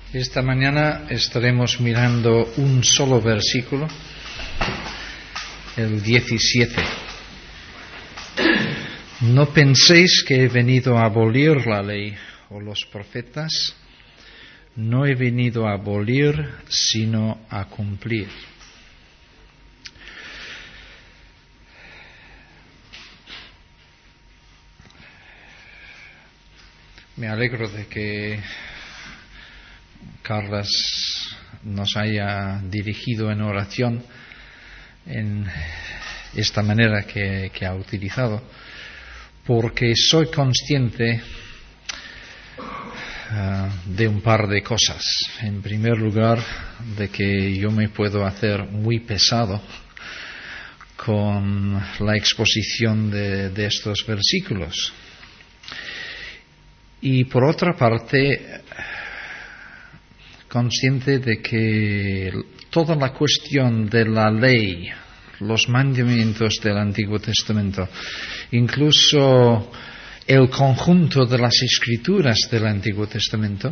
Esta mañana estaremos mirando un solo versículo, el 17. No penséis que he venido a abolir la ley o los profetas. No he venido a abolir, sino a cumplir. Me alegro de que Carlas nos haya dirigido en oración en esta manera que ha utilizado, porque soy consciente de un par de cosas. En primer lugar, de que yo me puedo hacer muy pesado con la exposición de estos versículos. Y por otra parte, consciente de que toda la cuestión de la ley, los mandamientos del Antiguo Testamento, incluso el conjunto de las escrituras del Antiguo Testamento,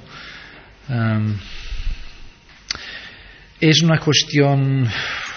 es una cuestión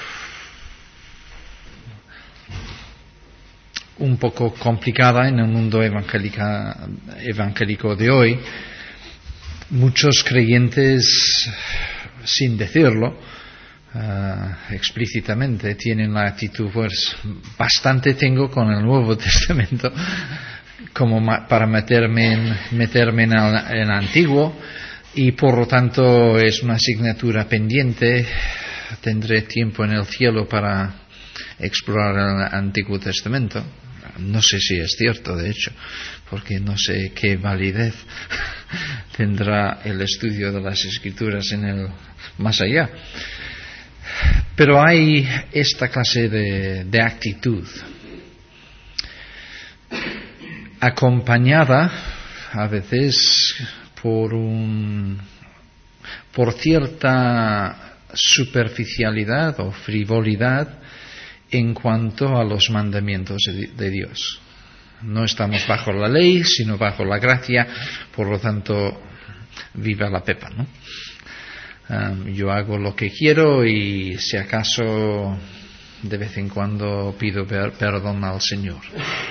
un poco complicada en el mundo evangélico de hoy. Muchos creyentes, sin decirlo explícitamente, tienen la actitud, pues bastante tengo con el Nuevo Testamento como para meterme en el Antiguo, y por lo tanto es una asignatura pendiente. Tendré tiempo en el cielo para explorar el Antiguo Testamento. No sé si es cierto, de hecho, porque no sé qué validez tendrá el estudio de las Escrituras en el más allá. Pero hay esta clase de actitud, acompañada a veces por cierta superficialidad o frivolidad en cuanto a los mandamientos de Dios. No estamos bajo la ley, sino bajo la gracia, por lo tanto, viva la pepa, ¿no? Yo hago lo que quiero y si acaso de vez en cuando pido perdón al Señor.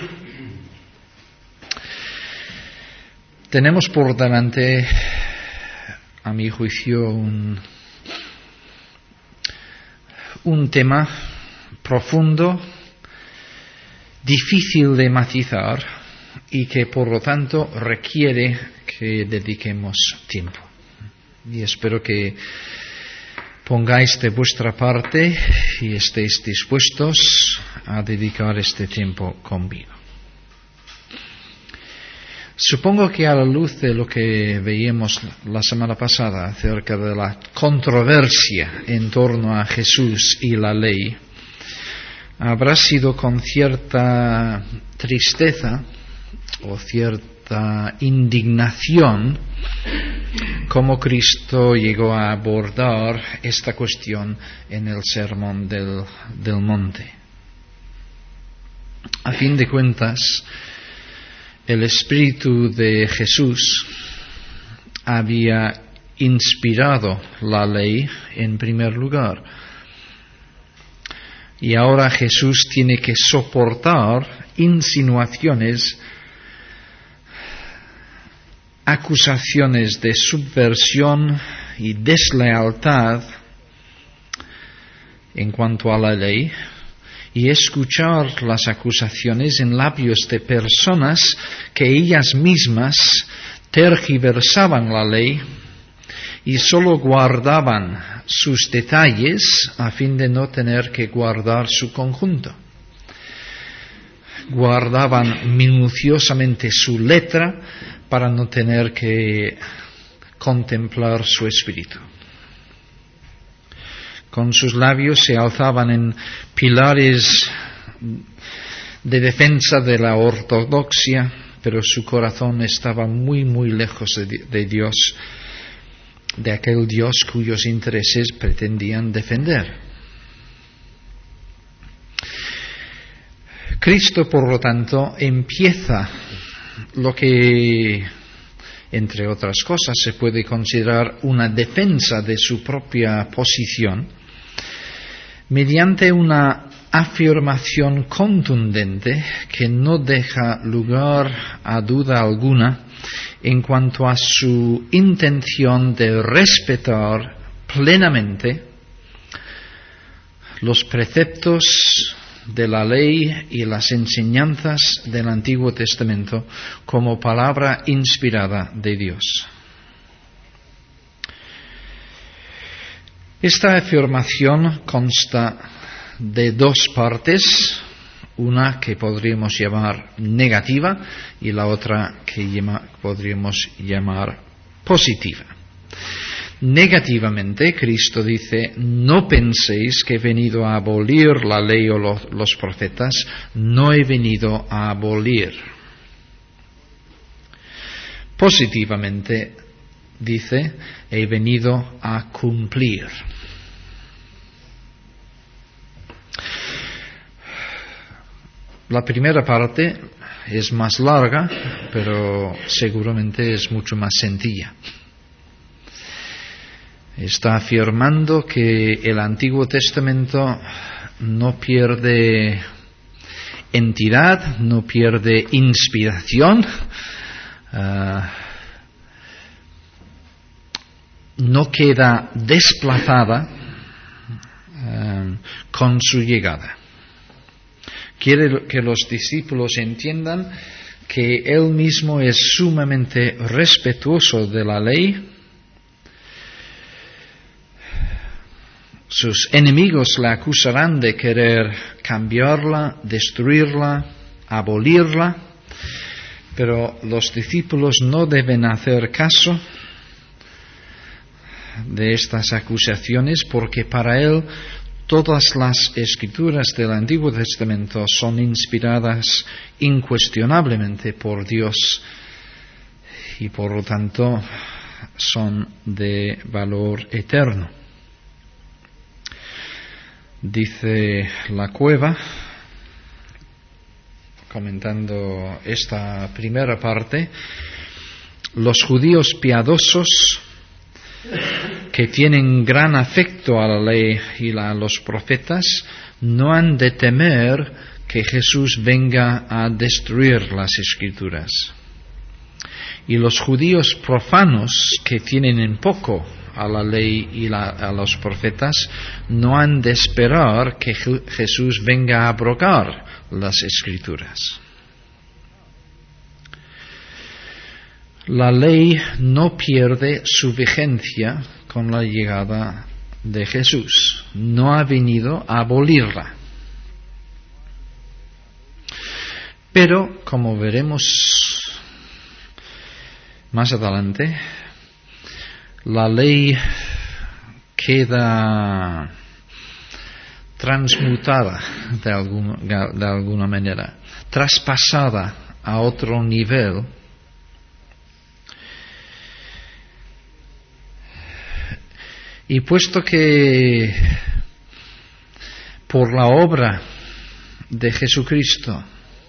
Tenemos por delante, a mi juicio, un tema profundo, difícil de matizar y que por lo tanto requiere que dediquemos tiempo. Y espero que pongáis de vuestra parte y estéis dispuestos a dedicar este tiempo conmigo. Supongo que a la luz de lo que veíamos la semana pasada acerca de la controversia en torno a Jesús y la ley, habrá sido con cierta tristeza o cierta indignación como Cristo llegó a abordar esta cuestión en el Sermón del Monte. A fin de cuentas, el Espíritu de Jesús había inspirado la ley en primer lugar. Y ahora Jesús tiene que soportar insinuaciones, acusaciones de subversión y deslealtad en cuanto a la ley, y escuchar las acusaciones en labios de personas que ellas mismas tergiversaban la ley y solo guardaban sus detalles a fin de no tener que guardar su conjunto. Guardaban minuciosamente su letra para no tener que contemplar su espíritu. Con sus labios se alzaban en pilares de defensa de la ortodoxia, pero su corazón estaba muy, muy lejos de Dios, de aquel Dios cuyos intereses pretendían defender. Cristo, por lo tanto, empieza lo que entre otras cosas, se puede considerar una defensa de su propia posición, mediante una afirmación contundente que no deja lugar a duda alguna en cuanto a su intención de respetar plenamente los preceptos de la ley y las enseñanzas del Antiguo Testamento como palabra inspirada de Dios. Esta afirmación consta de dos partes, una que podríamos llamar negativa y la otra que podríamos llamar positiva. Negativamente, Cristo dice: no penséis que he venido a abolir la ley o los profetas, no he venido a abolir. Positivamente, dice: he venido a cumplir. La primera parte es más larga, pero seguramente es mucho más sencilla. Está afirmando que el Antiguo Testamento no pierde entidad, no pierde inspiración, no queda desplazada con su llegada. Quiere que los discípulos entiendan que él mismo es sumamente respetuoso de la ley. Sus enemigos le acusarán de querer cambiarla, destruirla, abolirla, pero los discípulos no deben hacer caso de estas acusaciones, porque para él todas las escrituras del Antiguo Testamento son inspiradas incuestionablemente por Dios y por lo tanto son de valor eterno. Dice la Cueva, comentando esta primera parte: los judíos piadosos que tienen gran afecto a la ley y a los profetas no han de temer que Jesús venga a destruir las escrituras. Y los judíos profanos que tienen en poco a la ley y a los profetas no han de esperar que Jesús venga a abrogar las escrituras. La ley no pierde su vigencia con la llegada de Jesús. No ha venido a abolirla. Pero, como veremos más adelante, la ley queda transmutada de alguna manera, traspasada a otro nivel. Y puesto que por la obra de Jesucristo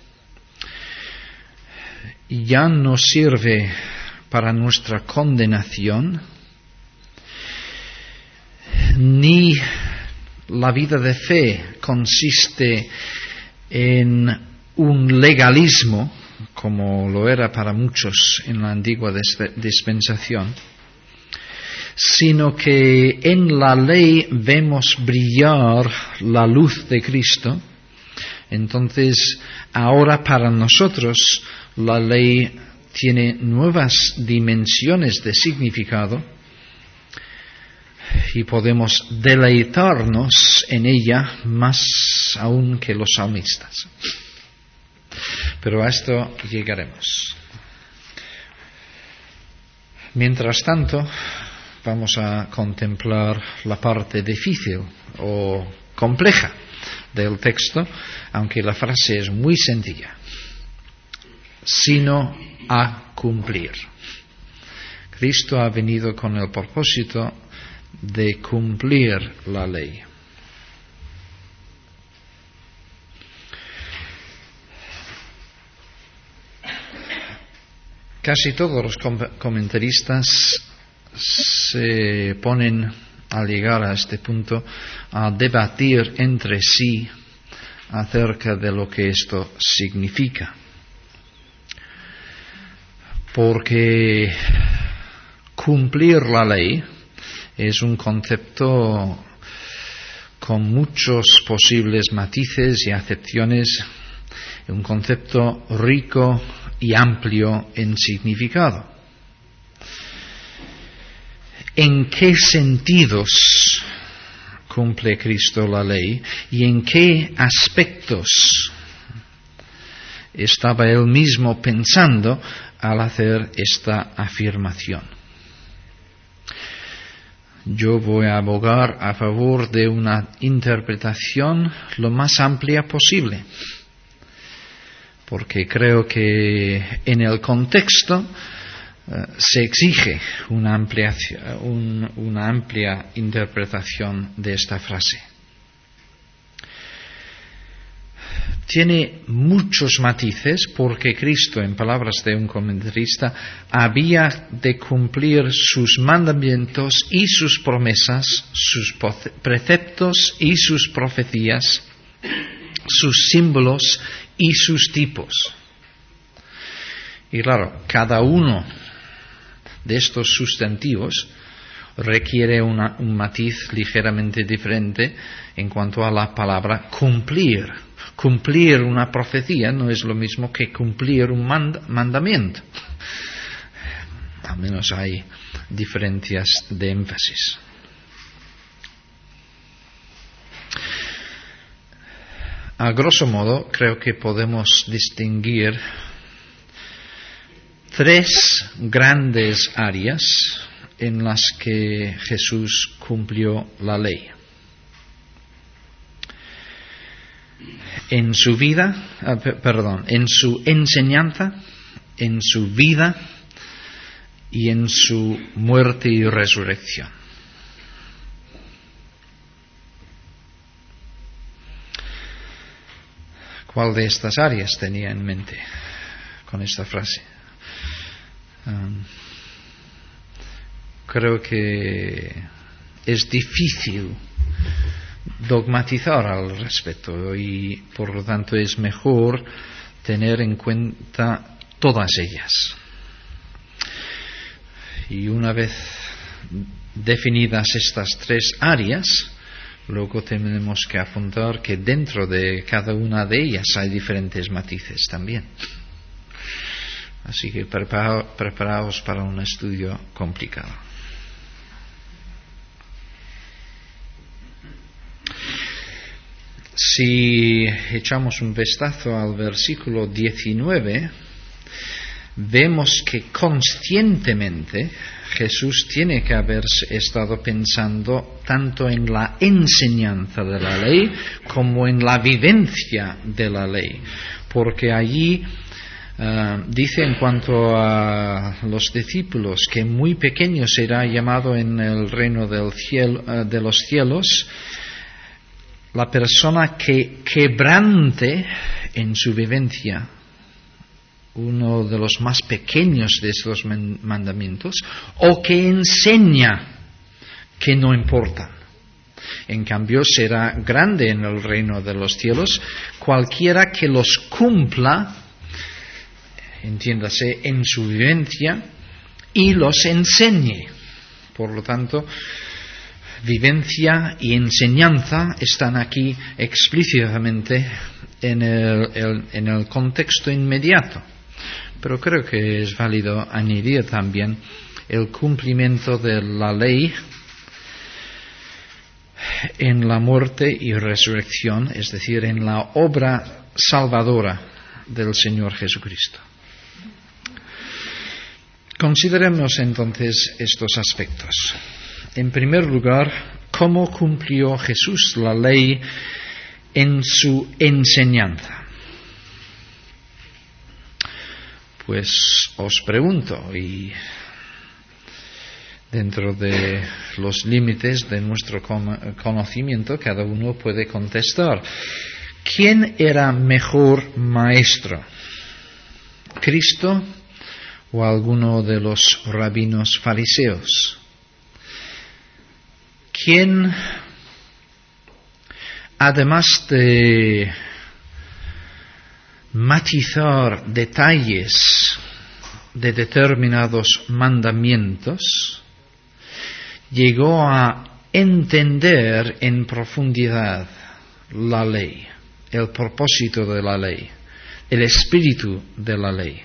ya no sirve para nuestra condenación, ni la vida de fe consiste en un legalismo, como lo era para muchos en la antigua dispensación, sino que en la ley vemos brillar la luz de Cristo. Entonces, ahora para nosotros la ley tiene nuevas dimensiones de significado y podemos deleitarnos en ella más aún que los salmistas. Pero a esto llegaremos. Mientras tanto, vamos a contemplar la parte difícil o compleja del texto, aunque la frase es muy sencilla: sino a cumplir. Cristo ha venido con el propósito de cumplir la ley. Casi todos los comentaristas se ponen, al llegar a este punto, a debatir entre sí acerca de lo que esto significa. Porque cumplir la ley es un concepto con muchos posibles matices y acepciones, un concepto rico y amplio en significado. ¿En qué sentidos cumple Cristo la ley y en qué aspectos estaba él mismo pensando al hacer esta afirmación? Yo voy a abogar a favor de una interpretación lo más amplia posible, porque creo que en el contexto se exige una amplia interpretación de esta frase. Tiene muchos matices porque Cristo, en palabras de un comentarista, había de cumplir sus mandamientos y sus promesas, sus preceptos y sus profecías, sus símbolos y sus tipos. Y claro, cada uno de estos sustantivos requiere un matiz ligeramente diferente en cuanto a la palabra cumplir. Cumplir una profecía no es lo mismo que cumplir un mandamiento. Al menos hay diferencias de énfasis. A grosso modo, creo que podemos distinguir tres grandes áreas en las que Jesús cumplió la ley. En su enseñanza, en su vida y en su muerte y resurrección. ¿Cuál de estas áreas tenía en mente con esta frase? Creo que es difícil dogmatizar al respecto y por lo tanto es mejor tener en cuenta todas ellas. Y una vez definidas estas tres áreas, luego tenemos que apuntar que dentro de cada una de ellas hay diferentes matices también. Así que preparaos para un estudio complicado. Si echamos un vistazo al versículo 19, vemos que conscientemente Jesús tiene que haber estado pensando tanto en la enseñanza de la ley como en la vivencia de la ley, porque allí dice en cuanto a los discípulos que muy pequeño será llamado en el reino del cielo, de los cielos la persona que quebrante en su vivencia uno de los más pequeños de estos mandamientos, o que enseña que no importan. En cambio, será grande en el reino de los cielos cualquiera que los cumpla, entiéndase, en su vivencia, y los enseñe. Por lo tanto, vivencia y enseñanza están aquí explícitamente en el contexto inmediato. Pero creo que es válido añadir también el cumplimiento de la ley en la muerte y resurrección, es decir, en la obra salvadora del Señor Jesucristo. Consideremos entonces estos aspectos. En primer lugar, ¿cómo cumplió Jesús la ley en su enseñanza? Pues os pregunto, y dentro de los límites de nuestro conocimiento, cada uno puede contestar. ¿Quién era mejor maestro? ¿Cristo o alguno de los rabinos fariseos, quien, además de matizar detalles de determinados mandamientos, llegó a entender en profundidad la ley, el propósito de la ley, el espíritu de la ley.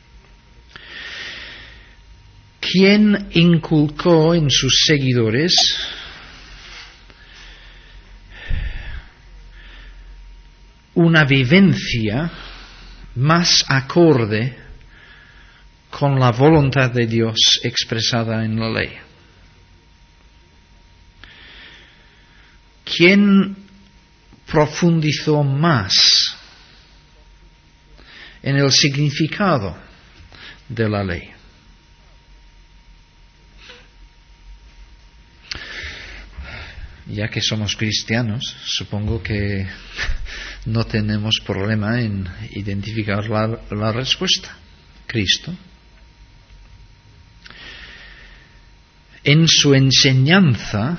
Quien inculcó en sus seguidores una vivencia más acorde con la voluntad de Dios expresada en la ley. Quien profundizó más en el significado de la ley. Ya que somos cristianos, supongo que no tenemos problema en identificar la respuesta. Cristo. En su enseñanza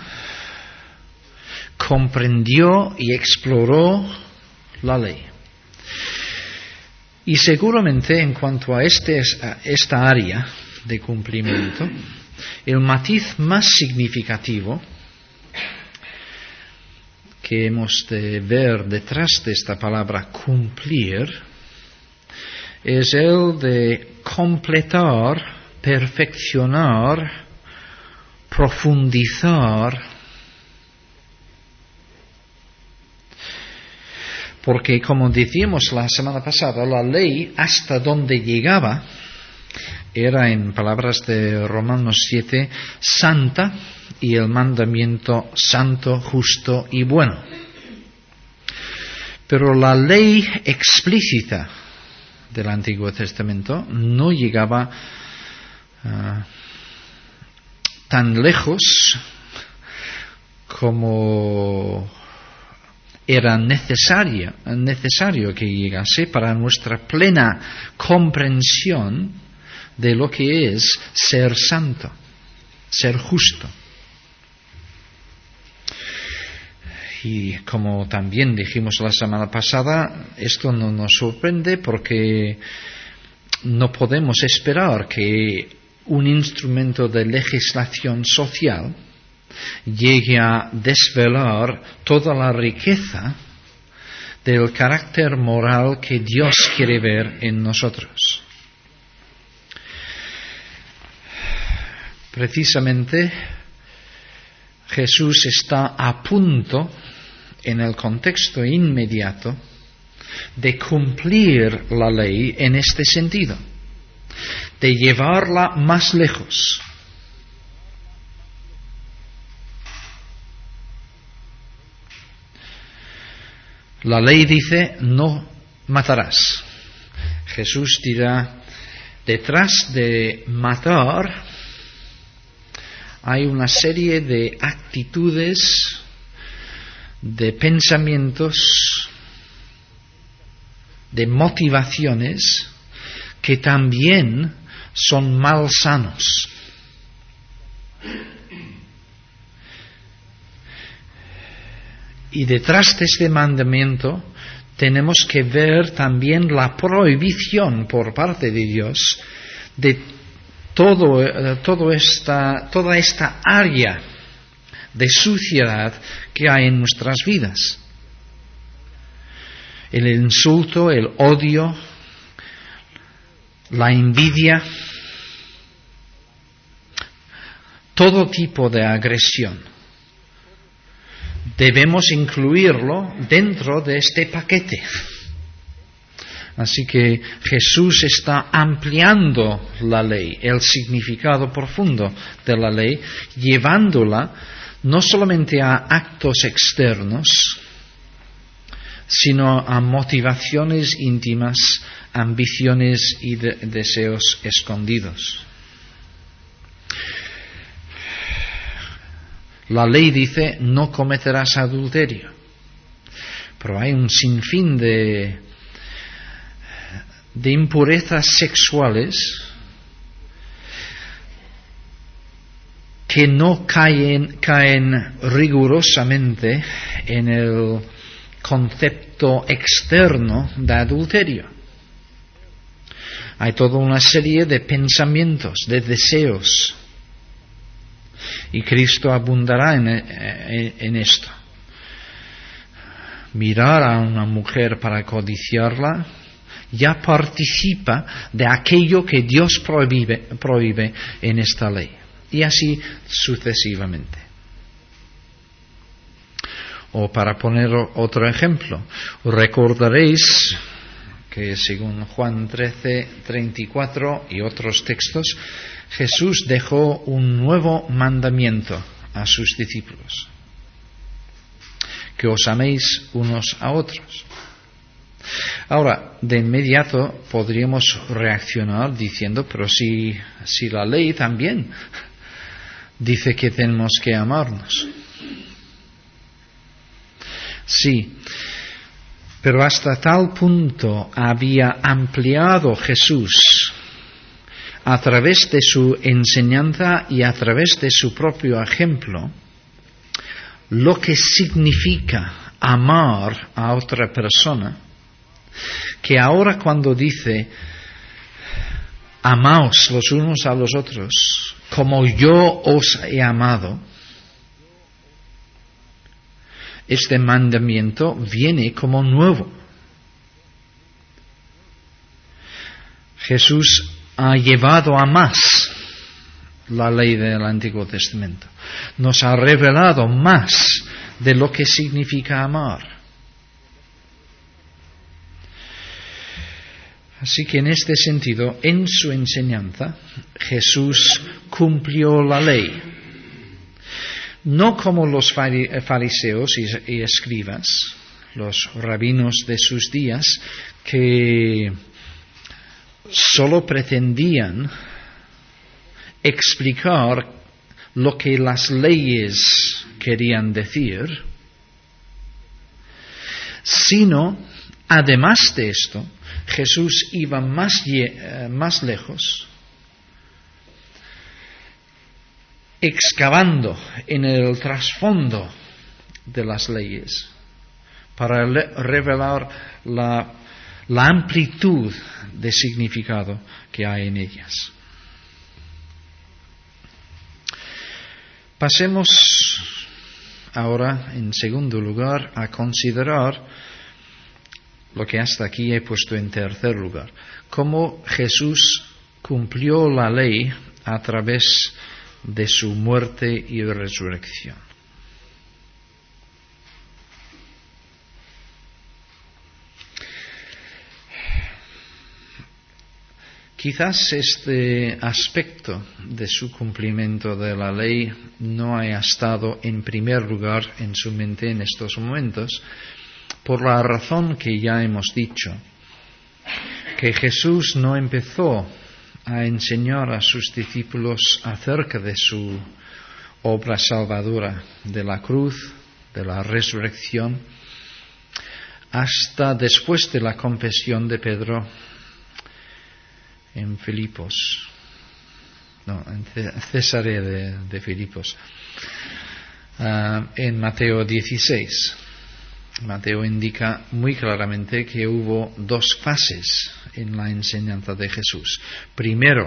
comprendió y exploró la ley. Y seguramente en cuanto a esta área de cumplimiento, el matiz más significativo que hemos de ver detrás de esta palabra cumplir es el de completar, perfeccionar, profundizar, porque como decíamos la semana pasada, la ley hasta donde llegaba era, en palabras de Romanos 7, santa, y el mandamiento santo, justo y bueno. Pero la ley explícita del Antiguo Testamento no llegaba tan lejos como era necesario que llegase para nuestra plena comprensión de lo que es ser santo, ser justo. Y como también dijimos la semana pasada, esto no nos sorprende porque no podemos esperar que un instrumento de legislación social llegue a desvelar toda la riqueza del carácter moral que Dios quiere ver en nosotros. Precisamente, Jesús está a punto, en el contexto inmediato, de cumplir la ley en este sentido, de llevarla más lejos. La ley dice, no matarás. Jesús dirá, detrás de matar hay una serie de actitudes, de pensamientos, de motivaciones que también son malsanos. Y detrás de este mandamiento tenemos que ver también la prohibición por parte de Dios de toda esta área de suciedad que hay en nuestras vidas. El insulto, el odio, la envidia, todo tipo de agresión. Debemos incluirlo dentro de este paquete. Así que Jesús está ampliando la ley, el significado profundo de la ley, llevándola no solamente a actos externos, sino a motivaciones íntimas, ambiciones y deseos escondidos. La ley dice, no cometerás adulterio. Pero hay un sinfín de impurezas sexuales que no caen rigurosamente en el concepto externo de adulterio. Hay toda una serie de pensamientos, de deseos, y Cristo abundará en esto. Mirar a una mujer para codiciarla ya participa de aquello que Dios prohíbe en esta ley. Y así sucesivamente. O para poner otro ejemplo, recordaréis que según Juan 13:34 y otros textos, Jesús dejó un nuevo mandamiento a sus discípulos: que os améis unos a otros. Ahora, de inmediato podríamos reaccionar diciendo, pero si la ley también dice que tenemos que amarnos. Sí, pero hasta tal punto había ampliado Jesús a través de su enseñanza y a través de su propio ejemplo lo que significa amar a otra persona, que ahora cuando dice amaos los unos a los otros como yo os he amado, este mandamiento viene como nuevo. Jesús ha llevado a más la ley del Antiguo Testamento. Nos ha revelado más de lo que significa amar. Así que en este sentido, en su enseñanza, Jesús cumplió la ley. No como los fariseos y escribas, los rabinos de sus días, que solo pretendían explicar lo que las leyes querían decir, sino, además de esto, Jesús iba más lejos, excavando en el trasfondo de las leyes para revelar la amplitud de significado que hay en ellas. Pasemos ahora, en segundo lugar, a considerar lo que hasta aquí he puesto en tercer lugar: cómo Jesús cumplió la ley a través de su muerte y resurrección. Quizás este aspecto de su cumplimiento de la ley no haya estado en primer lugar en su mente en estos momentos, por la razón que ya hemos dicho, que Jesús no empezó a enseñar a sus discípulos acerca de su obra salvadora de la cruz, de la resurrección, hasta después de la confesión de Pedro en Cesarea de Filipos, en Mateo 16. Mateo indica muy claramente que hubo dos fases en la enseñanza de Jesús. Primero,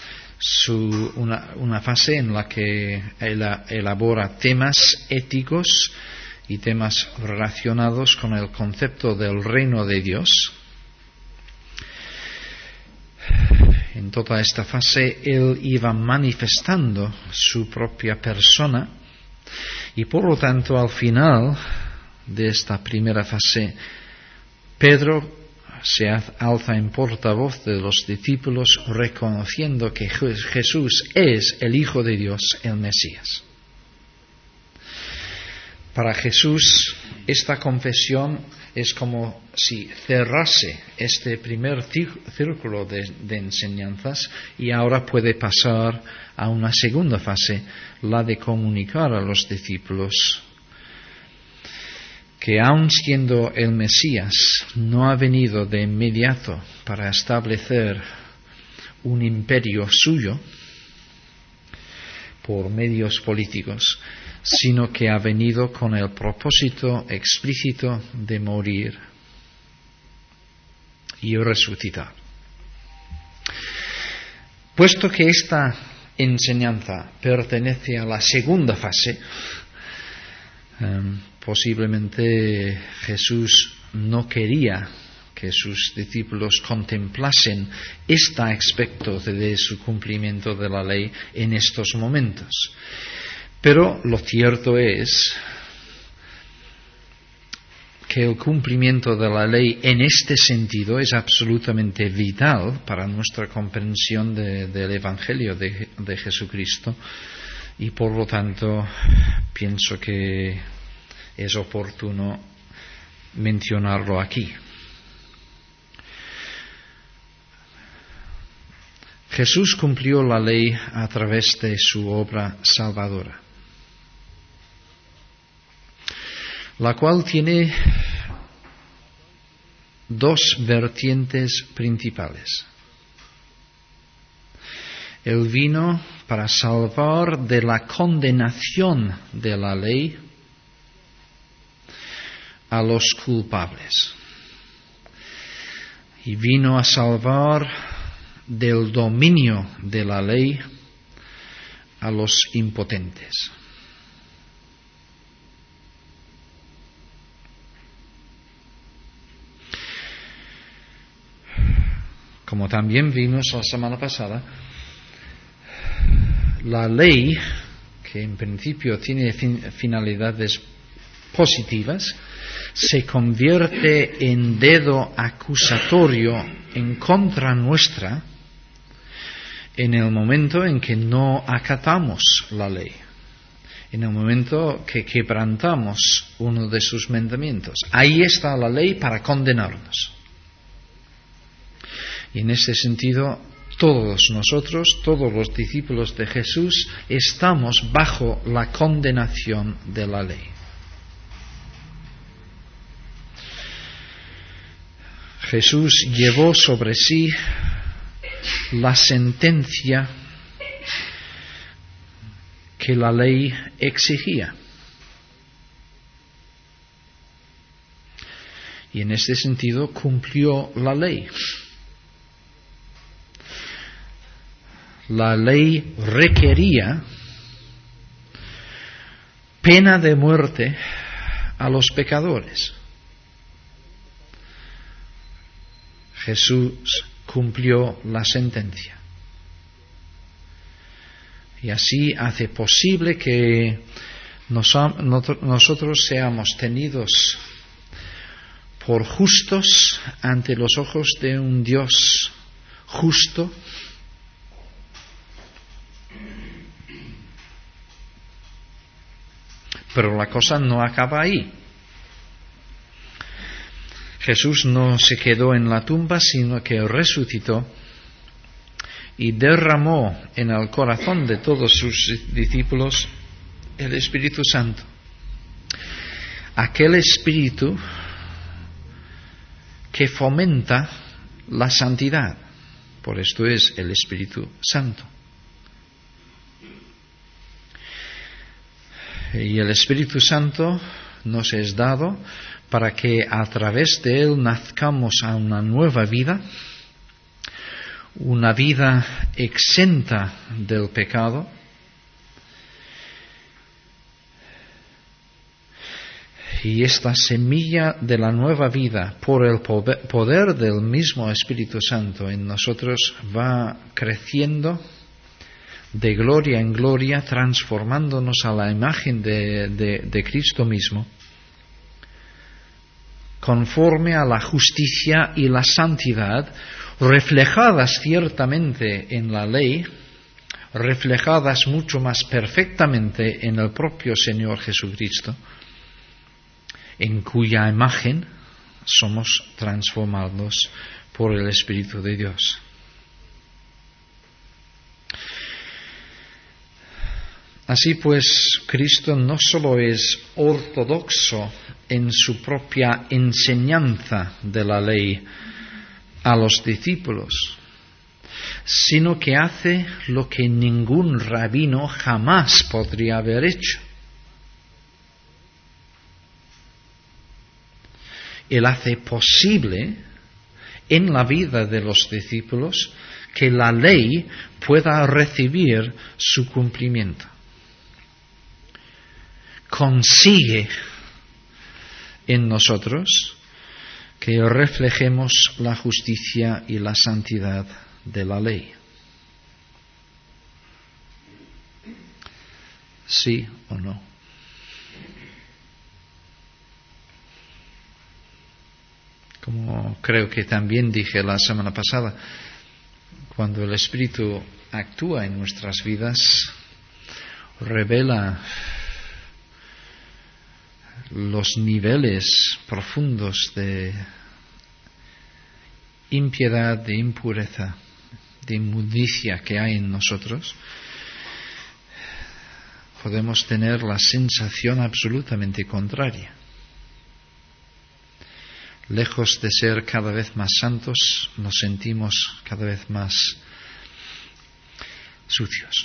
una fase en la que elabora temas éticos y temas relacionados con el concepto del reino de Dios. En toda esta fase él iba manifestando su propia persona y por lo tanto al final de esta primera fase Pedro se alza en portavoz de los discípulos reconociendo que Jesús es el Hijo de Dios, el Mesías. Para Jesús esta confesión es como si cerrase este primer círculo de enseñanzas y ahora puede pasar a una segunda fase, la de comunicar a los discípulos que aun siendo el Mesías no ha venido de inmediato para establecer un imperio suyo, por medios políticos, sino que ha venido con el propósito explícito de morir y resucitar. Puesto que esta enseñanza pertenece a la segunda fase, posiblemente Jesús no quería que sus discípulos contemplasen este aspecto de su cumplimiento de la ley en estos momentos. Pero lo cierto es que el cumplimiento de la ley en este sentido es absolutamente vital para nuestra comprensión del Evangelio de Jesucristo, y por lo tanto pienso que es oportuno mencionarlo aquí. Jesús cumplió la ley a través de su obra salvadora, la cual tiene dos vertientes principales. Él vino para salvar de la condenación de la ley a los culpables, y vino a salvar del dominio de la ley a los impotentes. Como también vimos la semana pasada, la ley, que en principio tiene finalidades positivas, se convierte en dedo acusatorio en contra nuestra en el momento en que no acatamos la ley, en el momento que quebrantamos uno de sus mandamientos. Ahí está la ley para condenarnos. Y en este sentido, todos nosotros, todos los discípulos de Jesús, estamos bajo la condenación de la ley. Jesús llevó sobre sí la sentencia que la ley exigía. Y en este sentido cumplió la ley. La ley requería pena de muerte a los pecadores. Jesús cumplió la sentencia. Y así hace posible que nosotros seamos tenidos por justos ante los ojos de un Dios justo, pero la cosa no acaba ahí. Jesús no se quedó en la tumba, sino que resucitó y derramó en el corazón de todos sus discípulos el Espíritu Santo. Aquel Espíritu que fomenta la santidad. Por esto es el Espíritu Santo. Y el Espíritu Santo nos es dado para que a través de él nazcamos a una nueva vida, una vida exenta del pecado, y esta semilla de la nueva vida, por el poder del mismo Espíritu Santo en nosotros, va creciendo de gloria en gloria, transformándonos a la imagen de Cristo mismo, conforme a la justicia y la santidad, reflejadas ciertamente en la ley, reflejadas mucho más perfectamente en el propio Señor Jesucristo, en cuya imagen somos transformados por el Espíritu de Dios. Así pues, Cristo no solo es ortodoxo en su propia enseñanza de la ley a los discípulos, sino que hace lo que ningún rabino jamás podría haber hecho. Él hace posible en la vida de los discípulos que la ley pueda recibir su cumplimiento. Consigue en nosotros que reflejemos la justicia y la santidad de la ley. ¿Sí o no? Como creo que también dije la semana pasada, cuando el Espíritu actúa en nuestras vidas, revela los niveles profundos de impiedad, de impureza, de inmundicia que hay en nosotros, podemos tener la sensación absolutamente contraria. Lejos de ser cada vez más santos, nos sentimos cada vez más sucios.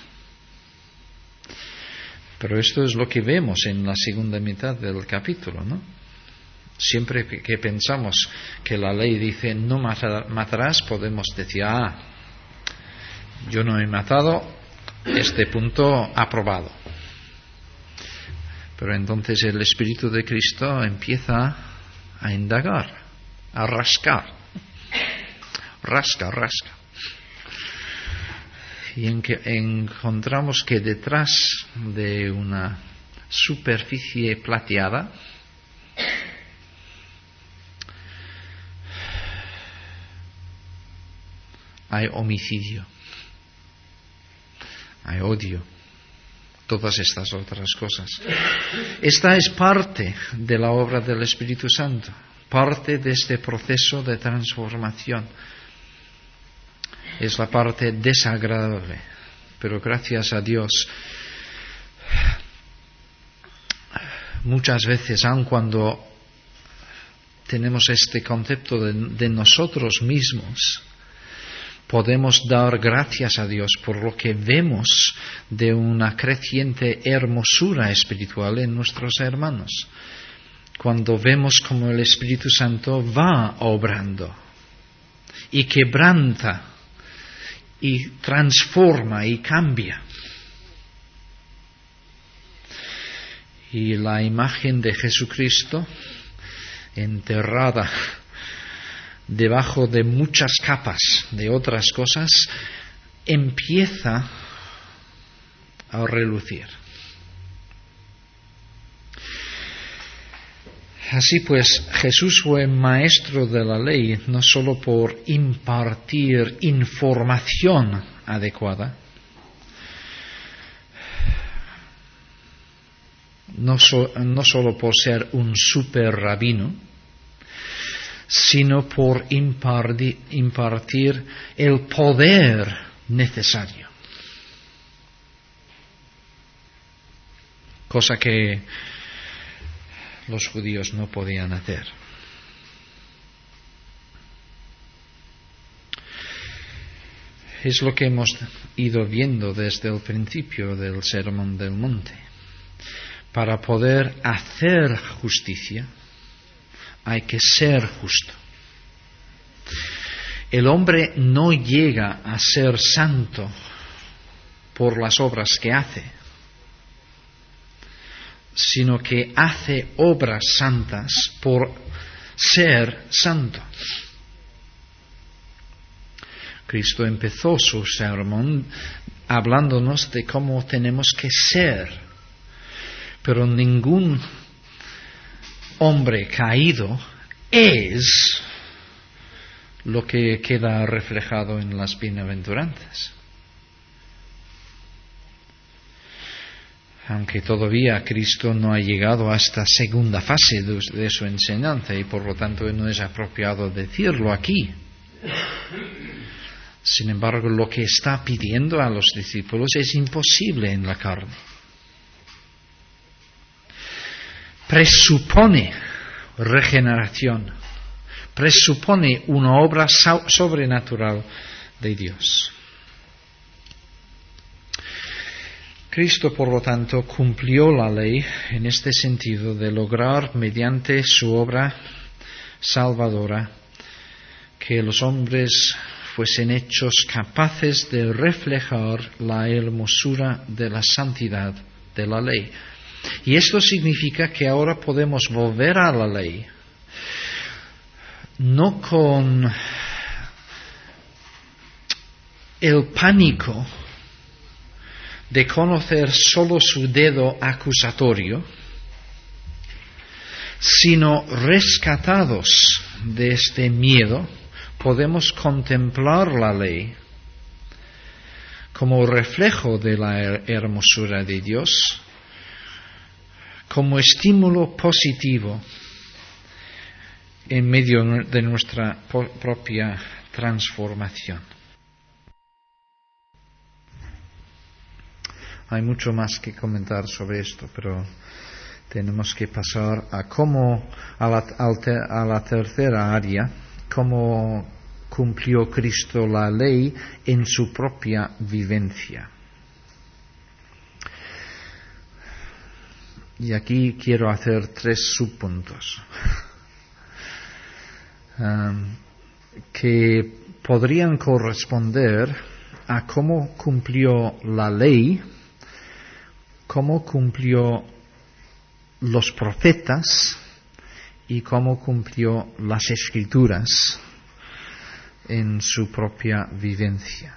Pero esto es lo que vemos en la segunda mitad del capítulo, ¿no? Siempre que pensamos que la ley dice no matarás, podemos decir, yo no he matado, este punto aprobado. Pero entonces el Espíritu de Cristo empieza a indagar, a rascar, rasca. Y encontramos que detrás de una superficie plateada hay homicidio, hay odio, todas estas otras cosas. Esta es parte de la obra del Espíritu Santo, parte de este proceso de transformación. Es la parte desagradable, pero gracias a Dios, muchas veces, aun cuando tenemos este concepto de nosotros mismos, podemos dar gracias a Dios por lo que vemos de una creciente hermosura espiritual en nuestros hermanos. Cuando vemos como el Espíritu Santo va obrando y quebranta y transforma y cambia. Y la imagen de Jesucristo, enterrada debajo de muchas capas de otras cosas, empieza a relucir. Así pues, Jesús fue maestro de la ley no solo por impartir información adecuada, no solo por ser un super rabino, sino por impartir el poder necesario. Cosa que los judíos no podían hacer. Es lo que hemos ido viendo desde el principio del Sermón del Monte. Para poder hacer justicia, hay que ser justo. El hombre no llega a ser santo por las obras que hace, sino que hace obras santas por ser santo. Cristo empezó su sermón hablándonos de cómo tenemos que ser, pero ningún hombre caído es lo que queda reflejado en las bienaventuranzas. Aunque todavía Cristo no ha llegado a esta segunda fase de su enseñanza y por lo tanto no es apropiado decirlo aquí. Sin embargo, lo que está pidiendo a los discípulos es imposible en la carne. Presupone regeneración, presupone una obra sobrenatural de Dios. Cristo, por lo tanto, cumplió la ley en este sentido de lograr, mediante su obra salvadora, que los hombres fuesen hechos capaces de reflejar la hermosura de la santidad de la ley. Y esto significa que ahora podemos volver a la ley, no con el pánico de conocer solo su dedo acusatorio, sino rescatados de este miedo, podemos contemplar la ley como reflejo de la hermosura de Dios, como estímulo positivo en medio de nuestra propia transformación. Hay mucho más que comentar sobre esto, pero tenemos que pasar a la tercera área, cómo cumplió Cristo la ley en su propia vivencia. Y aquí quiero hacer 3 subpuntos que podrían corresponder a cómo cumplió la ley, cómo cumplió los profetas y cómo cumplió las Escrituras en su propia vivencia.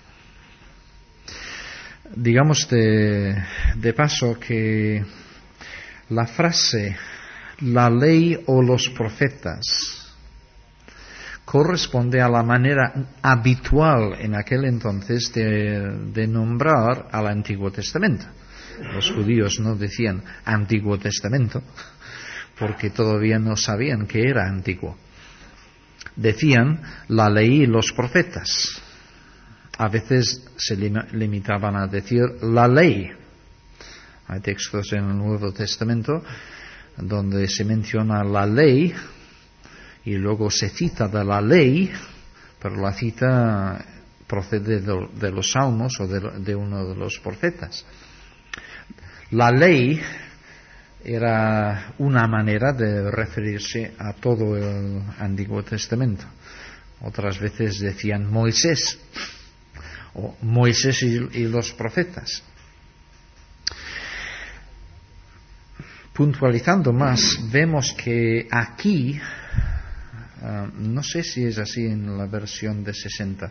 Digamos de paso que la frase la ley o los profetas corresponde a la manera habitual en aquel entonces de nombrar al Antiguo Testamento. Los judíos no decían Antiguo Testamento porque todavía no sabían que era antiguo. Decían la ley y los profetas. A veces se limitaban a decir la ley. Hay textos en el Nuevo Testamento donde se menciona la ley y luego se cita de la ley, pero la cita procede de los salmos o de uno de los profetas. La ley era una manera de referirse a todo el Antiguo Testamento. Otras veces decían Moisés, o Moisés y los profetas. Puntualizando más, vemos que aquí, no sé si es así en la versión de 60,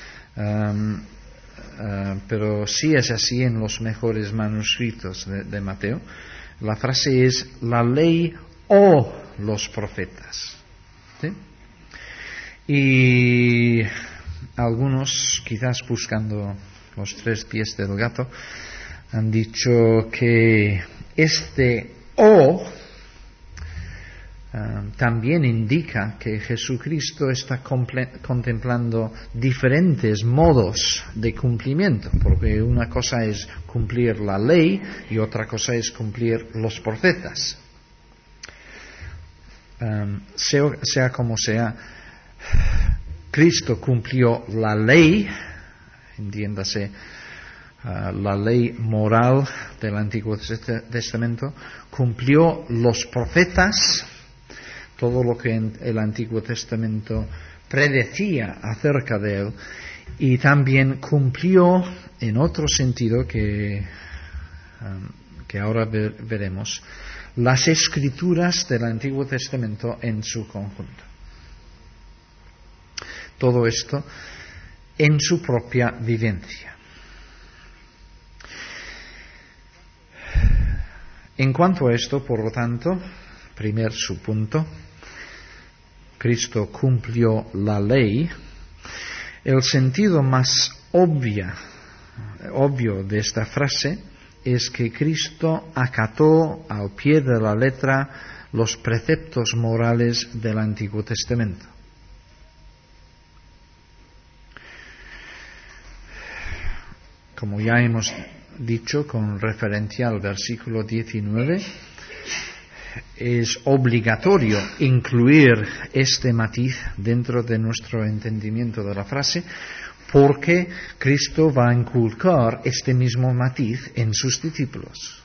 pero sí es así en los mejores manuscritos de Mateo. La frase es la ley o los profetas. ¿Sí? Y algunos, quizás buscando los 3 pies del gato, han dicho que este o también indica que Jesucristo está contemplando diferentes modos de cumplimiento, porque una cosa es cumplir la ley y otra cosa es cumplir los profetas. Sea como sea, Cristo cumplió la ley, entiéndase, la ley moral del Antiguo Testamento, cumplió los profetas, todo lo que el Antiguo Testamento predecía acerca de él, y también cumplió en otro sentido que ahora veremos, las Escrituras del Antiguo Testamento en su conjunto. Todo esto en su propia vivencia. En cuanto a esto, por lo tanto, primer subpunto, Cristo cumplió la ley. El sentido más obvio de esta frase es que Cristo acató al pie de la letra los preceptos morales del Antiguo Testamento. Como ya hemos dicho con referencia al versículo 19, es obligatorio incluir este matiz dentro de nuestro entendimiento de la frase, porque Cristo va a inculcar este mismo matiz en sus discípulos.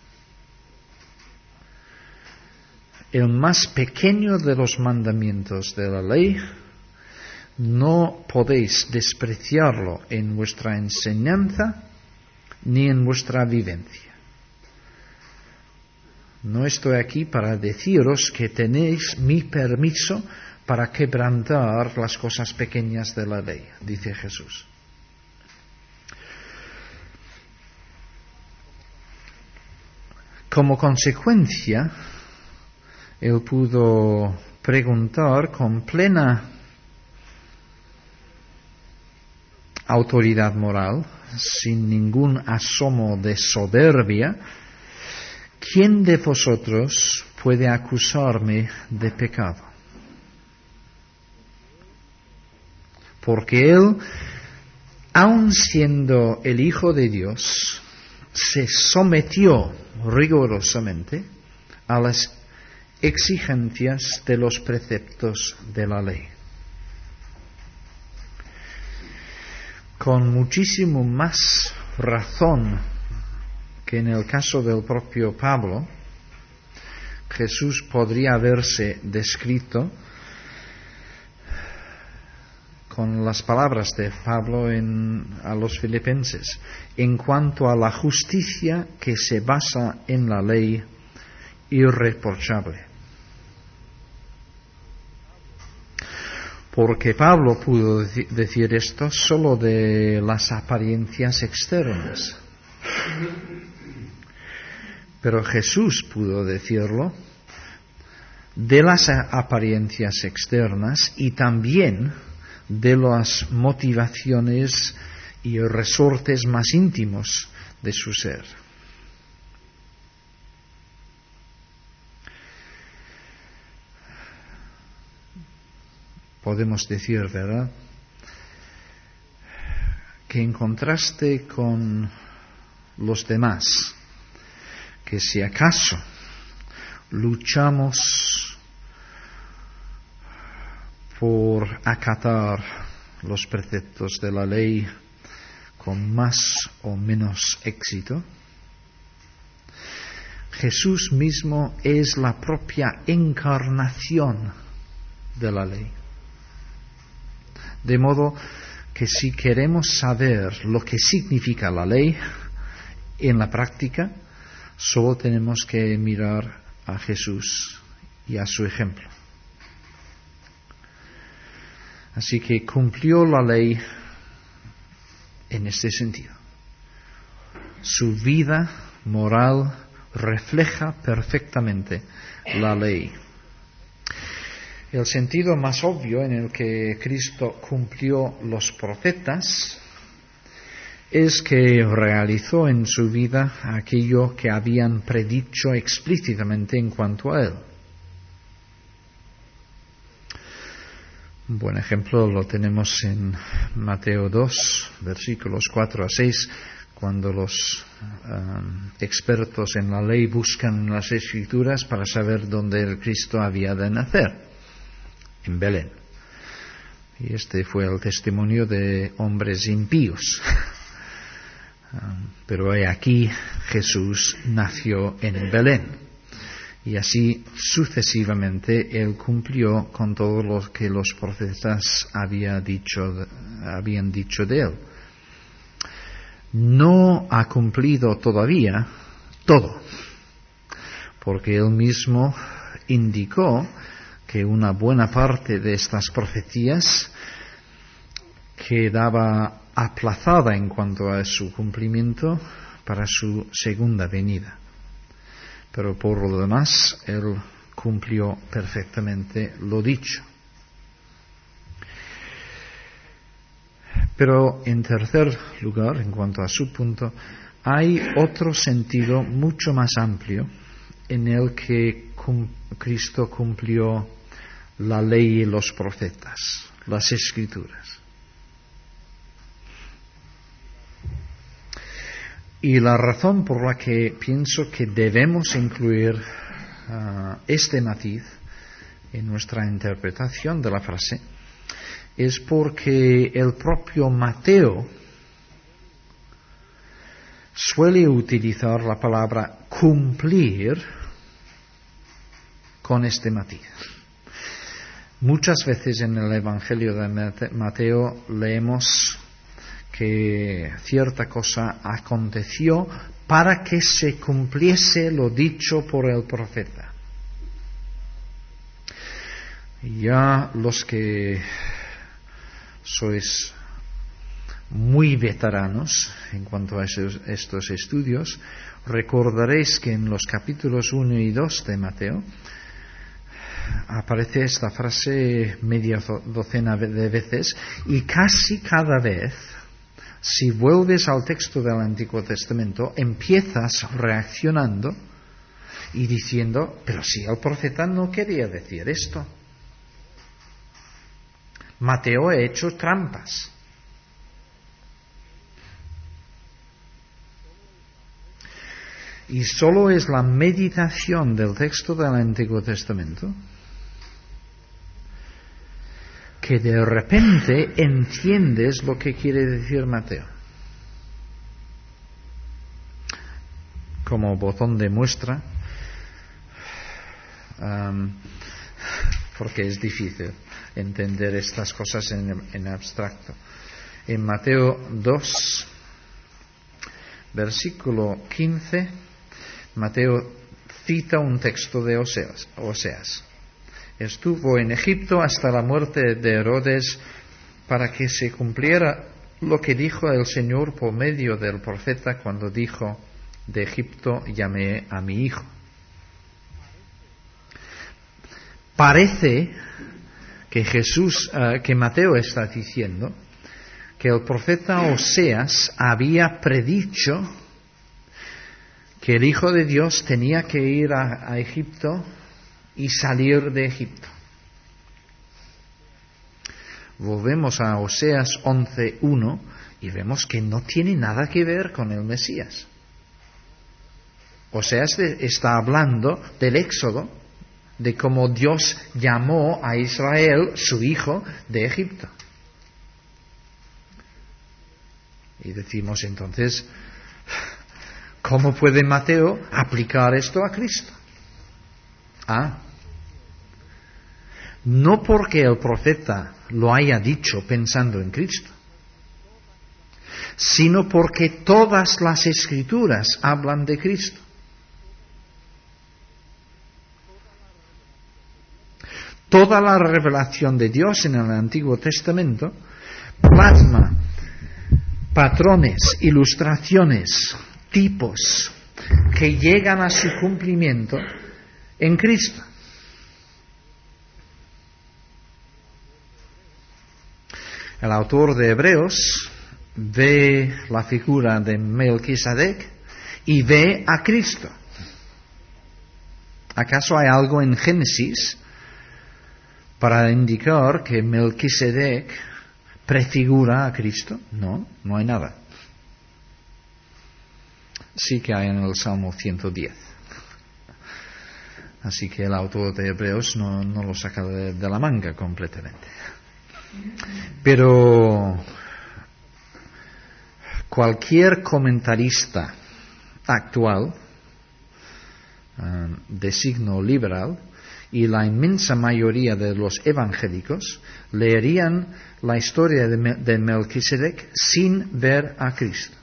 El más pequeño de los mandamientos de la ley, no podéis despreciarlo en vuestra enseñanza ni en vuestra vivencia. No estoy aquí para deciros que tenéis mi permiso para quebrantar las cosas pequeñas de la ley, dice Jesús. Como consecuencia, él pudo preguntar con plena autoridad moral, sin ningún asomo de soberbia: ¿quién de vosotros puede acusarme de pecado? Porque él, aun siendo el Hijo de Dios, se sometió rigurosamente a las exigencias de los preceptos de la ley. Con muchísimo más razón que en el caso del propio Pablo, Jesús podría haberse descrito con las palabras de Pablo a los Filipenses, en cuanto a la justicia que se basa en la ley irreprochable. Porque Pablo pudo decir esto solo de las apariencias externas. Pero Jesús pudo decirlo de las apariencias externas y también de las motivaciones y resortes más íntimos de su ser. Podemos decir, ¿verdad?, que en contraste con los demás, que si acaso luchamos por acatar los preceptos de la ley con más o menos éxito, Jesús mismo es la propia encarnación de la ley. De modo que si queremos saber lo que significa la ley en la práctica, solo tenemos que mirar a Jesús y a su ejemplo. Así que cumplió la ley en este sentido. Su vida moral refleja perfectamente la ley. El sentido más obvio en el que Cristo cumplió los profetas es que realizó en su vida aquello que habían predicho explícitamente en cuanto a él. Un buen ejemplo lo tenemos en Mateo 2, versículos 4 a 6, cuando los expertos en la ley buscan las Escrituras para saber dónde el Cristo había de nacer. En Belén. Y este fue el testimonio de hombres impíos. Pero aquí Jesús nació en Belén. Y así sucesivamente él cumplió con todo lo que los profetas habían dicho de él. No ha cumplido todavía todo, porque él mismo indicó que una buena parte de estas profecías quedaba aplazada en cuanto a su cumplimiento para su segunda venida. Pero por lo demás, él cumplió perfectamente lo dicho. Pero en tercer lugar, en cuanto a su punto, hay otro sentido mucho más amplio en el que Cristo cumplió la ley y los profetas, las Escrituras. Y la razón por la que pienso que debemos incluir este matiz en nuestra interpretación de la frase es porque el propio Mateo suele utilizar la palabra cumplir con este matiz. Muchas veces en el Evangelio de Mateo leemos que cierta cosa aconteció para que se cumpliese lo dicho por el profeta. Ya los que sois muy veteranos en cuanto a estos estudios, recordaréis que en los capítulos 1 y 2 de Mateo aparece esta frase media docena de veces, y casi cada vez, si vuelves al texto del Antiguo Testamento, empiezas reaccionando y diciendo, pero si el profeta no quería decir esto. Mateo ha hecho trampas. Y solo es la meditación del texto del Antiguo Testamento que de repente entiendes lo que quiere decir Mateo. Como botón de muestra, porque es difícil entender estas cosas en abstracto. En Mateo 2, versículo 15, Mateo cita un texto de Oseas. Estuvo en Egipto hasta la muerte de Herodes para que se cumpliera lo que dijo el Señor por medio del profeta cuando dijo, de Egipto llamé a mi hijo. Parece que Mateo está diciendo que el profeta Oseas había predicho que el Hijo de Dios tenía que ir a Egipto y salir de Egipto. Volvemos a Oseas 11:1 y vemos que no tiene nada que ver con el Mesías. Oseas está hablando del Éxodo, de cómo Dios llamó a Israel, su hijo, de Egipto. Y decimos entonces, ¿cómo puede Mateo aplicar esto a Cristo? No porque el profeta lo haya dicho pensando en Cristo, sino porque todas las Escrituras hablan de Cristo. Toda la revelación de Dios en el Antiguo Testamento plasma patrones, ilustraciones, tipos que llegan a su cumplimiento en Cristo. El autor de Hebreos ve la figura de Melquisedec y ve a Cristo. ¿Acaso hay algo en Génesis para indicar que Melquisedec prefigura a Cristo? No, no hay nada. Sí que hay en el Salmo 110. Así que el autor de Hebreos no lo saca de la manga completamente. Pero cualquier comentarista actual de signo liberal y la inmensa mayoría de los evangélicos leerían la historia de Melquisedec sin ver a Cristo.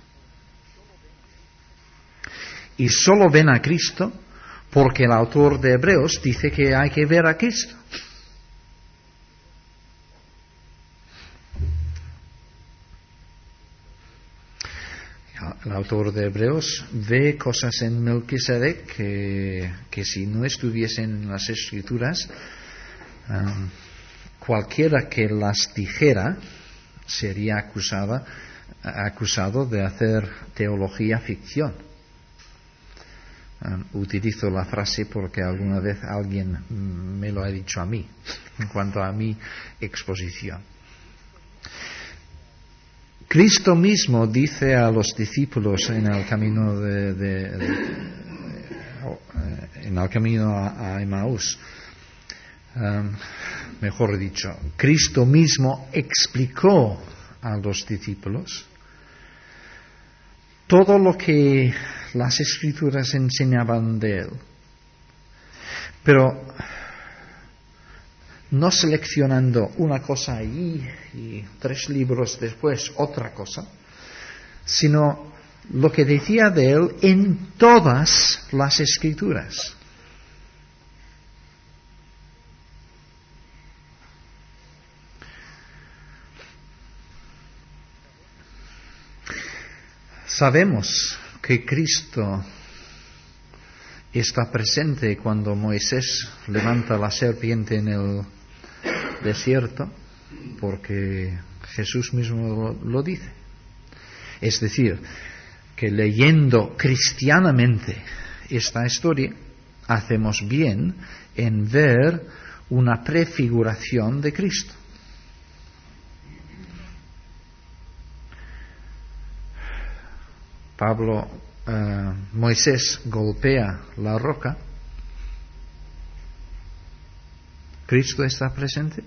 Y solo ven a Cristo porque el autor de Hebreos dice que hay que ver a Cristo. El autor de Hebreos ve cosas en Melquisedec que si no estuviesen en las Escrituras, cualquiera que las dijera sería acusado de hacer teología ficción. Utilizo la frase porque alguna vez alguien me lo ha dicho a mí, en cuanto a mi exposición. Cristo mismo dice a los discípulos en el camino a Emaús, mejor dicho, Cristo mismo explicó a los discípulos todo lo que las Escrituras enseñaban de él, pero no seleccionando una cosa allí y 3 libros después otra cosa, sino lo que decía de él en todas las Escrituras. Sabemos que Cristo está presente cuando Moisés levanta la serpiente en el desierto, porque Jesús mismo lo dice. Es decir, que leyendo cristianamente esta historia, hacemos bien en ver una prefiguración de Cristo. Moisés golpea la roca. ¿Cristo está presente?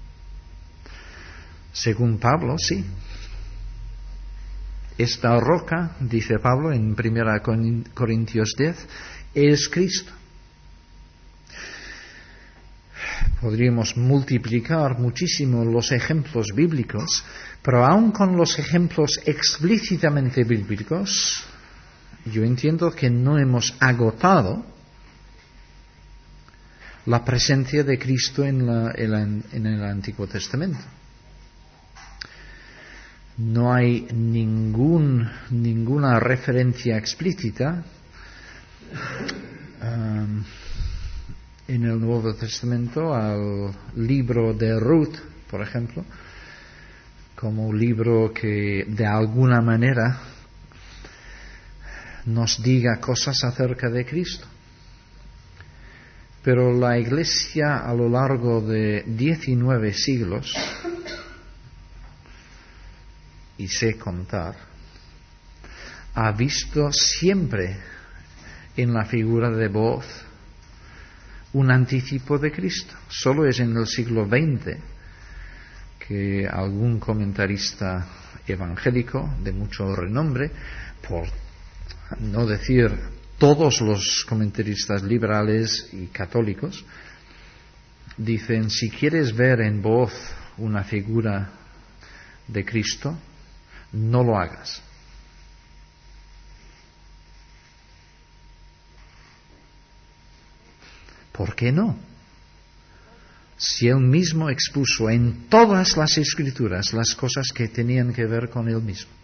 Según Pablo, sí. Esta roca, dice Pablo en 1 Corintios 10, es Cristo. Podríamos multiplicar muchísimo los ejemplos bíblicos, pero aun con los ejemplos explícitamente bíblicos, yo entiendo que no hemos agotado la presencia de Cristo en el Antiguo Testamento. No hay ninguna referencia explícita en el Nuevo Testamento al libro de Ruth, por ejemplo, como un libro que de alguna manera nos diga cosas acerca de Cristo. Pero la Iglesia a lo largo de 19 siglos, y sé contar, ha visto siempre en la figura de voz un anticipo de Cristo. Solo es en el siglo XX que algún comentarista evangélico de mucho renombre, por no decir todos los comentaristas liberales y católicos, dicen: si quieres ver en voz una figura de Cristo, no lo hagas. ¿Por qué no? Si él mismo expuso en todas las Escrituras las cosas que tenían que ver con él mismo.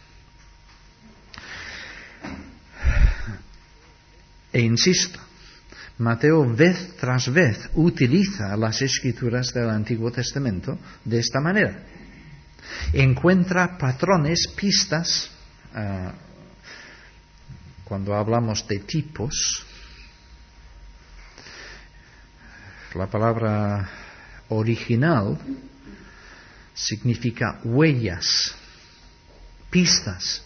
E insisto, Mateo vez tras vez utiliza las Escrituras del Antiguo Testamento de esta manera. Encuentra patrones, pistas. Cuando hablamos de tipos, la palabra original significa huellas, pistas.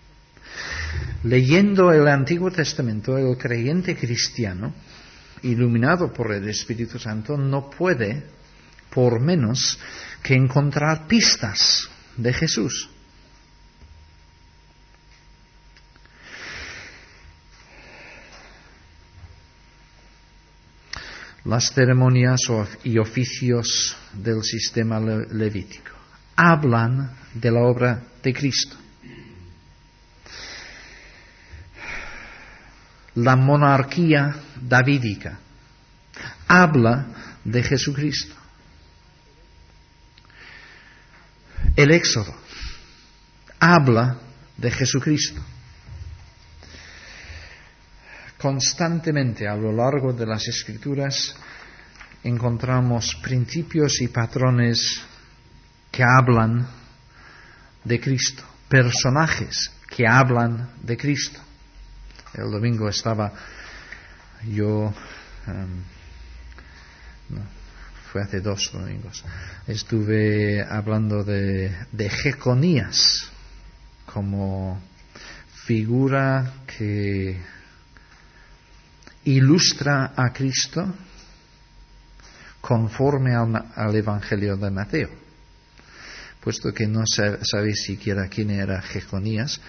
Leyendo el Antiguo Testamento, el creyente cristiano, iluminado por el Espíritu Santo, no puede, por menos, que encontrar pistas de Jesús. Las ceremonias y oficios del sistema levítico hablan de la obra de Cristo. La monarquía davídica habla de Jesucristo. El Éxodo habla de Jesucristo. Constantemente a lo largo de las Escrituras encontramos principios y patrones que hablan de Cristo, personajes que hablan de Cristo. El domingo fue hace 2 domingos, estuve hablando de Jeconías como figura que ilustra a Cristo conforme al Evangelio de Mateo. Puesto que no sabéis siquiera quién era Jeconías,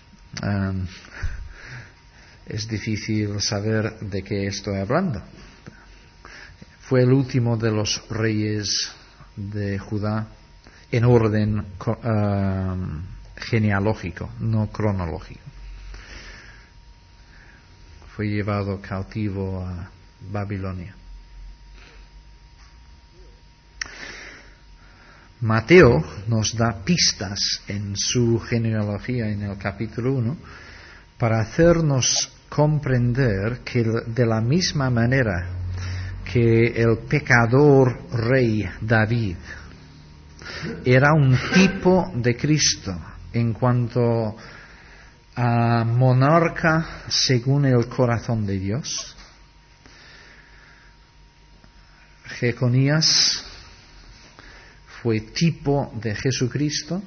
es difícil saber de qué estoy hablando. Fue el último de los reyes de Judá en orden genealógico, no cronológico. Fue llevado cautivo a Babilonia. Mateo nos da pistas en su genealogía en el capítulo 1 para hacernos comprender que de la misma manera que el pecador rey David era un tipo de Cristo en cuanto a monarca según el corazón de Dios, Jeconías fue tipo de Jesucristo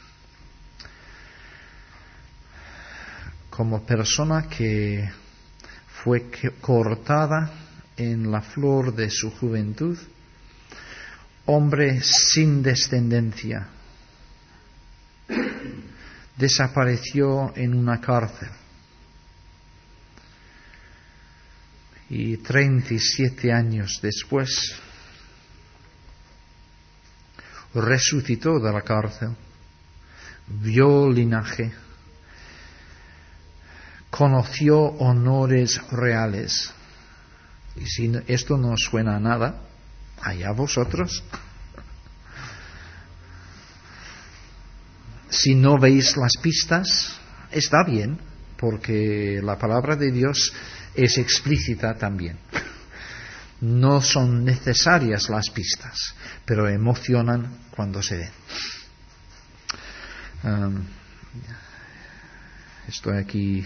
como persona que fue cortada en la flor de su juventud, hombre sin descendencia, desapareció en una cárcel y 37 años después resucitó de la cárcel, vio linaje, conoció honores reales. Y si esto no suena a nada, allá vosotros. Si no veis las pistas, está bien, porque la palabra de Dios es explícita también. No son necesarias las pistas, pero emocionan cuando se ven. Estoy aquí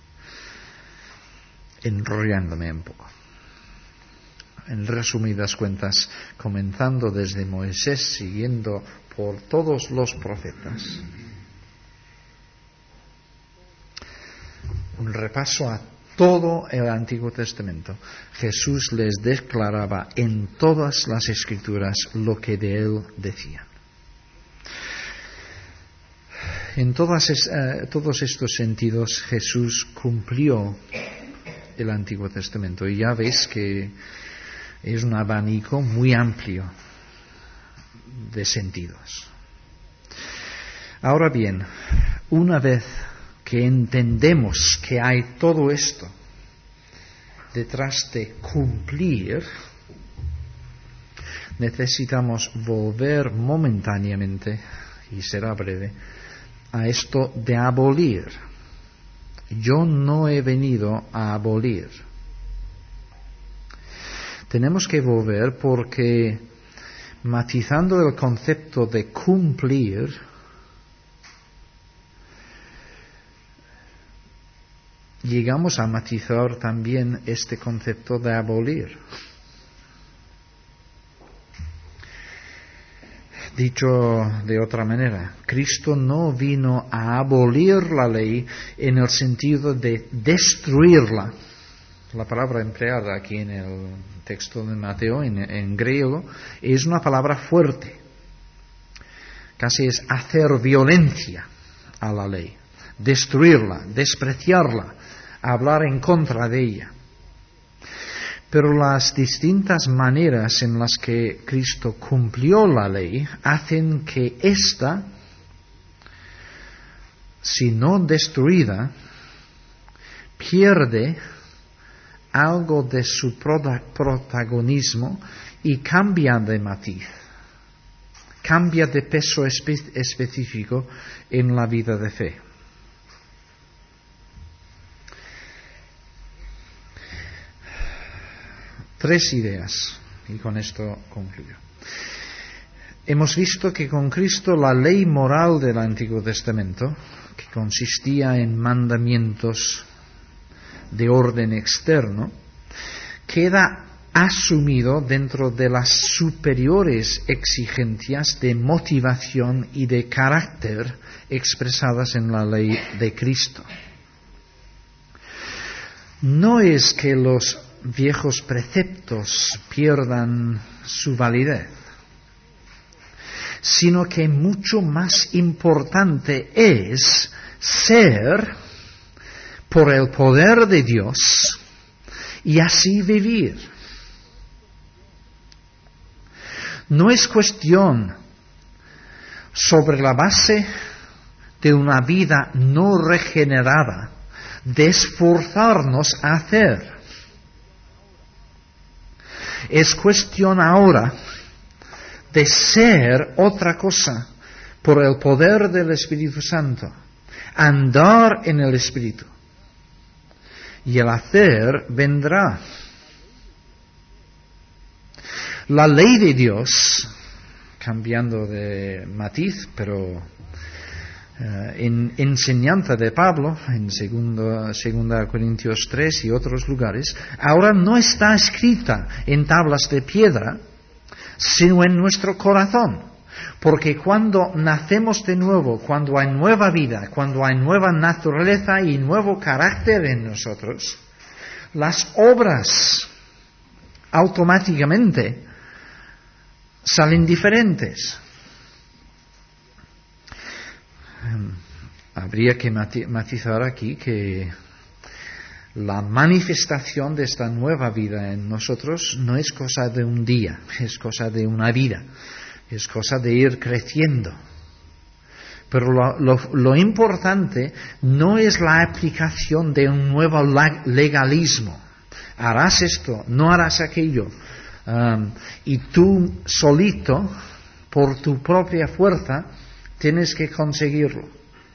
enrollándome un poco. En resumidas cuentas, comenzando desde Moisés, siguiendo por todos los profetas. Un repaso a todo el Antiguo Testamento. Jesús les declaraba en todas las Escrituras lo que de él decían. En todos estos sentidos, Jesús cumplió el Antiguo Testamento. Y ya veis que es un abanico muy amplio de sentidos. Ahora bien, una vez que entendemos que hay todo esto detrás de cumplir, necesitamos volver momentáneamente, y será breve, a esto de abolir. Yo no he venido a abolir. Tenemos que volver porque, matizando el concepto de cumplir, llegamos a matizar también este concepto de abolir. Dicho de otra manera, Cristo no vino a abolir la ley en el sentido de destruirla. La palabra empleada aquí en el texto de Mateo, en griego, es una palabra fuerte. Casi es hacer violencia a la ley, destruirla, despreciarla, hablar en contra de ella. Pero las distintas maneras en las que Cristo cumplió la ley hacen que ésta, si no destruida, pierde algo de su protagonismo y cambia de matiz, cambia de peso específico en la vida de fe. Tres ideas, y con esto concluyo. Hemos visto que con Cristo la ley moral del Antiguo Testamento, que consistía en mandamientos de orden externo, queda asumido dentro de las superiores exigencias de motivación y de carácter expresadas en la ley de Cristo. No es que los viejos preceptos pierdan su validez, sino que mucho más importante es ser por el poder de Dios y así vivir. No es cuestión sobre la base de una vida no regenerada de esforzarnos a hacer. Es cuestión ahora de ser otra cosa por el poder del Espíritu Santo, andar en el Espíritu, y el hacer vendrá. La ley de Dios, cambiando de matiz, pero en enseñanza de Pablo, en 2 Corintios 3 y otros lugares, ahora no está escrita en tablas de piedra, sino en nuestro corazón. Porque cuando nacemos de nuevo, cuando hay nueva vida, cuando hay nueva naturaleza y nuevo carácter en nosotros, las obras automáticamente salen diferentes. Habría que matizar aquí que la manifestación de esta nueva vida en nosotros no es cosa de un día, es cosa de una vida, es cosa de ir creciendo. Pero lo importante no es la aplicación de un nuevo legalismo. Harás esto, no harás aquello. Y tú solito, por tu propia fuerza, tienes que conseguirlo.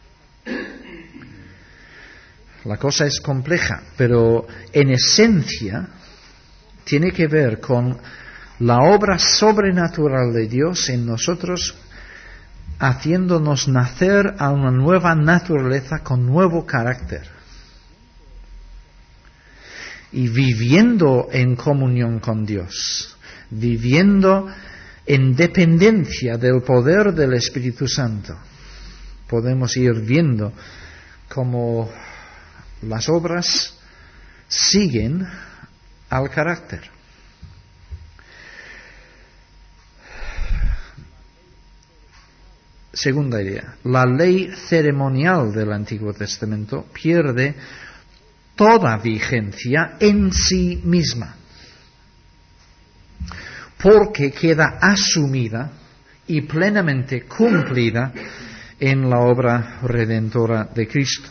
La cosa es compleja, pero en esencia tiene que ver con la obra sobrenatural de Dios en nosotros, haciéndonos nacer a una nueva naturaleza con nuevo carácter. Y viviendo en comunión con Dios, viviendo en dependencia del poder del Espíritu Santo, podemos ir viendo cómo las obras siguen al carácter. Segunda idea, la ley ceremonial del Antiguo Testamento pierde toda vigencia en sí misma, porque queda asumida y plenamente cumplida en la obra redentora de Cristo.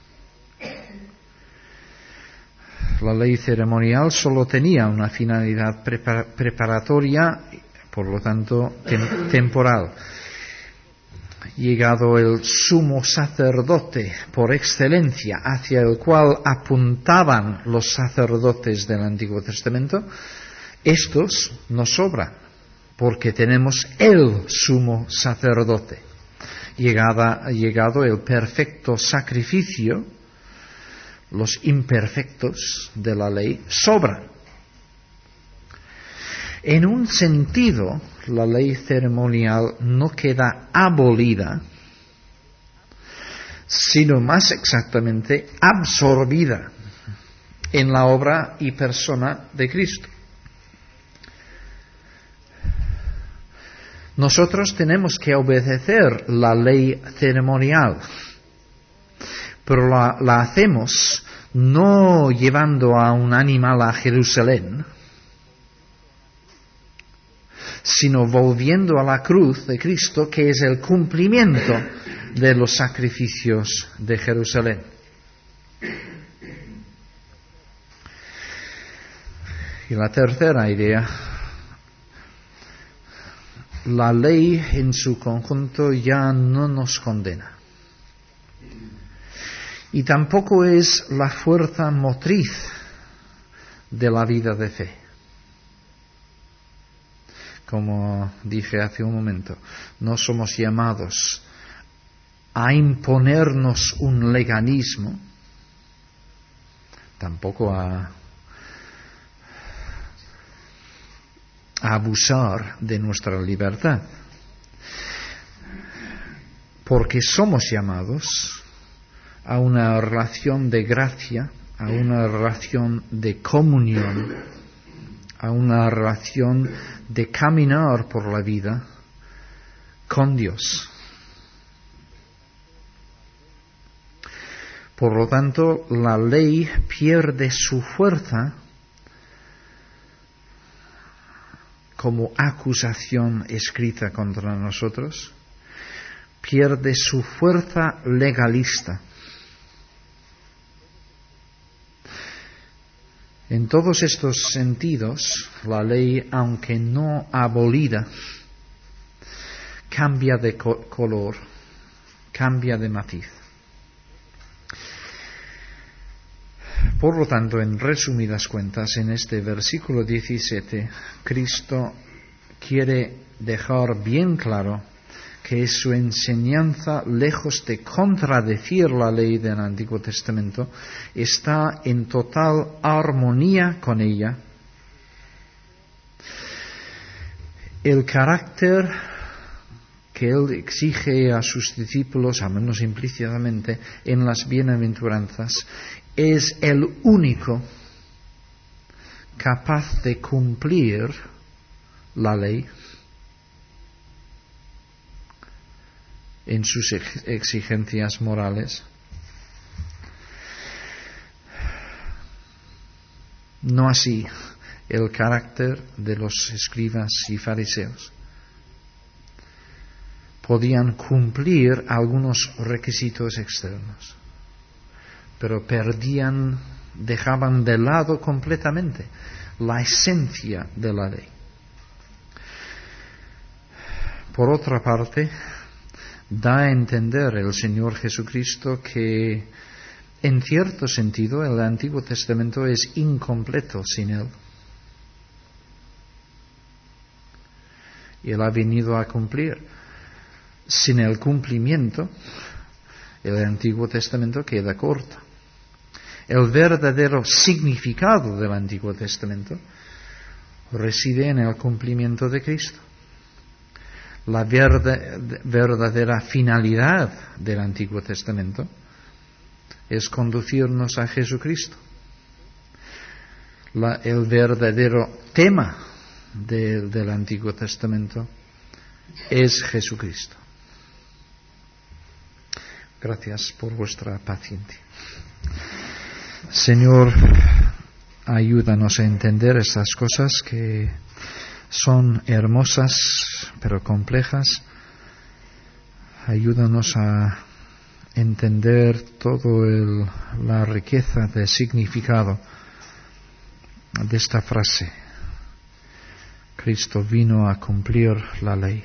La ley ceremonial solo tenía una finalidad preparatoria, por lo tanto temporal. Llegado el sumo sacerdote por excelencia, hacia el cual apuntaban los sacerdotes del Antiguo Testamento, estos nos sobran, porque tenemos el sumo sacerdote. Llegado el perfecto sacrificio, los imperfectos de la ley sobran. En un sentido, la ley ceremonial no queda abolida, sino más exactamente absorbida en la obra y persona de Cristo. Nosotros tenemos que obedecer la ley ceremonial, pero la hacemos no llevando a un animal a Jerusalén, sino volviendo a la cruz de Cristo, que es el cumplimiento de los sacrificios de Jerusalén. Y la tercera idea, la ley en su conjunto ya no nos condena. Y tampoco es la fuerza motriz de la vida de fe. Como dije hace un momento, no somos llamados a imponernos un legalismo, tampoco a abusar de nuestra libertad, porque somos llamados a una relación de gracia, a una relación de comunión, a una relación de caminar por la vida con Dios. Por lo tanto, la ley pierde su fuerza como acusación escrita contra nosotros, pierde su fuerza legalista. En todos estos sentidos, la ley, aunque no abolida, cambia de color, cambia de matiz. Por lo tanto, en resumidas cuentas, en este versículo 17, Cristo quiere dejar bien claro que su enseñanza, lejos de contradecir la ley del Antiguo Testamento, está en total armonía con ella. El carácter que Él exige a sus discípulos, al menos implícitamente, en las bienaventuranzas, es el único capaz de cumplir la ley en sus exigencias morales. No así el carácter de los escribas y fariseos. Podían cumplir algunos requisitos externos, pero dejaban de lado completamente la esencia de la ley. Por otra parte, da a entender el Señor Jesucristo que, en cierto sentido, el Antiguo Testamento es incompleto sin Él. Y Él ha venido a cumplir. Sin el cumplimiento, el Antiguo Testamento queda corto. El verdadero significado del Antiguo Testamento reside en el cumplimiento de Cristo. La verdadera finalidad del Antiguo Testamento es conducirnos a Jesucristo. El verdadero tema del Antiguo Testamento es Jesucristo. Gracias por vuestra paciencia. Señor, ayúdanos a entender estas cosas que son hermosas pero complejas. Ayúdanos a entender toda la riqueza de significado de esta frase. Cristo vino a cumplir la ley.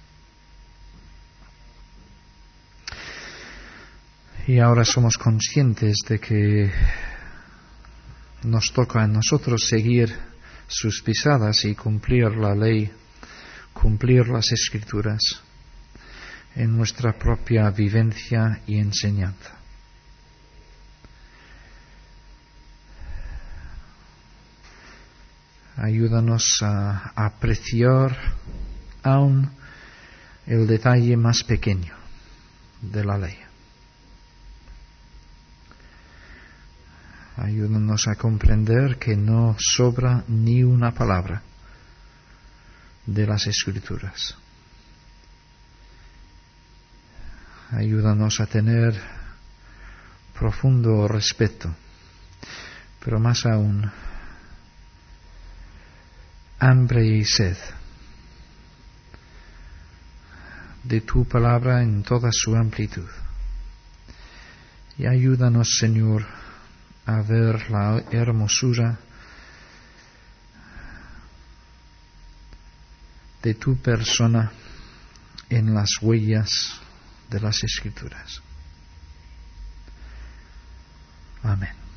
Y ahora somos conscientes de que nos toca a nosotros seguir sus pisadas y cumplir la ley, cumplir las Escrituras en nuestra propia vivencia y enseñanza. Ayúdanos a apreciar aún el detalle más pequeño de la ley. Ayúdanos a comprender que no sobra ni una palabra de las Escrituras. Ayúdanos a tener profundo respeto, pero más aún, hambre y sed de tu palabra en toda su amplitud. Y ayúdanos, Señor, a ver la hermosura de tu persona en las huellas de las Escrituras. Amén.